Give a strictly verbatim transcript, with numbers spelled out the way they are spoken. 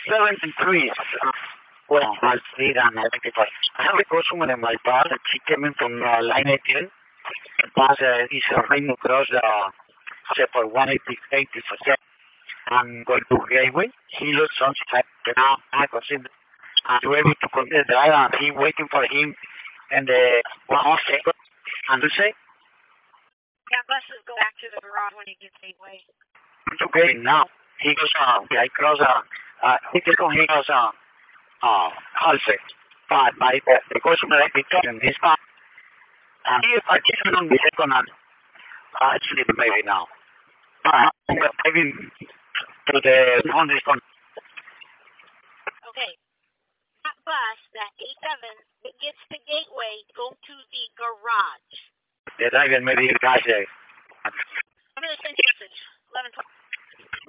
seventy-three. Well, I'll see that. I think it's like, I have a customer in my bar that she came in from uh, line eighteen. The bus uh, is uh, running across the uh, say for one eighty, eighty percent. I'm going to Gateway. He looks on side now. I consider I'm ready to continue the drive and he waiting for him and the one more second. And you say, Yeah, buses go back to the garage when you get Gateway. it's okay now. He goes, uh, I cross, uh, uh, he just go, he goes, uh, uh, Halsey. But by the, the customer I picked up in his car. And he, I just went on the second and, uh, it's sleeping maybe now. Uh, I'm driving to the, on this one. Okay. That bus, that A seven, that gets to Gateway, go to the garage. The driver maybe the guy say. I'm going to send you a message. eleven twelve.